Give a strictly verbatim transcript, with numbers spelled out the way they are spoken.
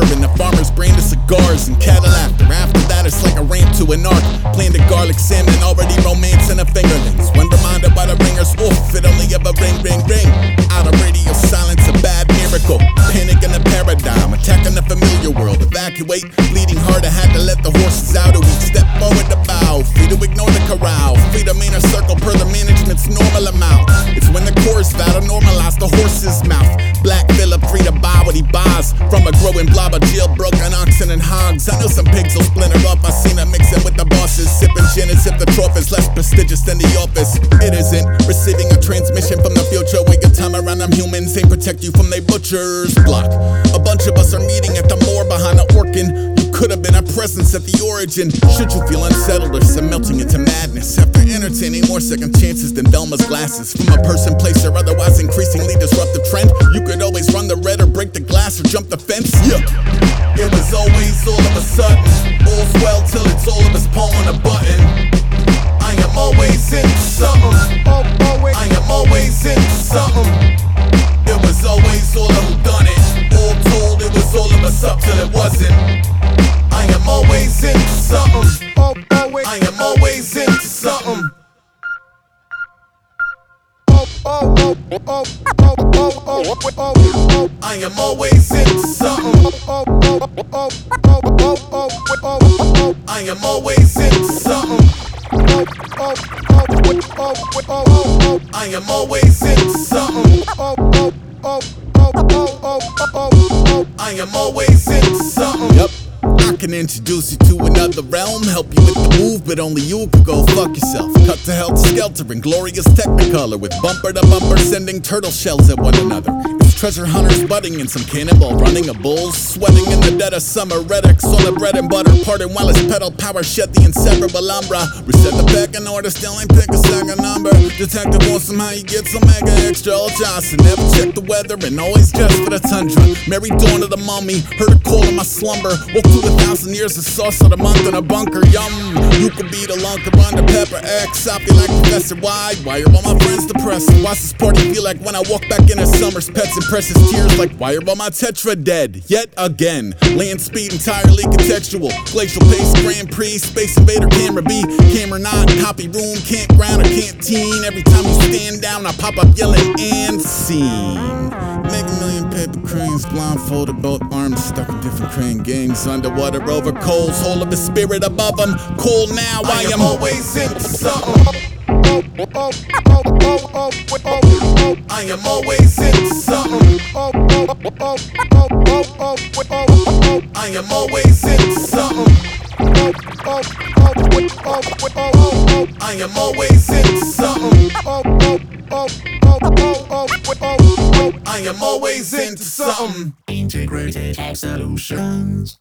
rapper in the farmer's brain to cigars and cattle after. After that it's like a ramp to an arc. Playing the garlic salmon, already romancing the fingerlings. When reminded by the ringer's wolf, it only ever ring, ring, ring. Out of radio silence, a bad miracle. Panic in the paradigm, attacking the familiar world. Evacuate, bleeding hard, I had to let the horses out. Or we step forward to bow, free to ignore the corral. Free to main a circle per the management's normal amount. It's when the chorus vow to normalize the horse's mouth. Black Phillip free to buy what he buys from a growing blob of jailbroken oxen and hogs. I know some pigs will splinter up, I seen them mixing with the bosses. Sipping gin as if the trophy's less prestigious than the office. It isn't receiving a transmission from the future. Where your time around them humans ain't protect you from they butcher's block. A bunch of us are meeting at the moor behind the Orkin. You could have been a presence at the origin. Should you feel unsettled or some melting into madness after entertaining more second chances than Velma's glasses. From a person, place, or otherwise increasingly disrupt the trend. You could always run the red or break the glass or jump the fence. Yeah. It was always all of a sudden. All's well till it's all of us pulling a button. I am always into something. I am always into something. It was always all of who done it. All told, it was all of us up till it wasn't. I am always into something. I am always into something. I am always into something. I am always into something. I am always into something. I am always into something. Yep. I can introduce you to another realm, help you with the move, but only you could go fuck yourself. Cut to helter-skelter in glorious technicolor, with bumper to bumper sending turtle shells at one another. It's treasure hunters budding and some cannonball running, a bull sweating in the dead of summer. Redix on the bread and butter, parting while his pedal power shed the inseparable umbra. Reset the back in order, still ain't pick a second number. Detective wants somehow you get some mega extra old Johnson. Never check the weather and always just for the tundra. Mary dawn of the mummy, heard a call in my slumber. Woke through a thousand years of sauce of the month in a bunker. Yum, you could be the lunker under Pepper X. I feel like Professor Y. Why are all my friends depressed? Why's this party feel like when I walk back in a summer's pets and precious tears? Like why are all my Tetra dead? Yet again, land speed entirely contextual. Glacial pace, Grand Prix, Space Invader, Camera B, Camera nine, copy room, campground or canteen. Every time you stand down, I pop up yelling and scene. Make a million paper cranes, blindfolded, both arms stuck in different crane gangs. Underwater over coals, whole of the spirit above them. Cool now, I, I am always into something. I am always into something. I am always into something. I am always into something. I am always into something. Integrated Tech Solutions.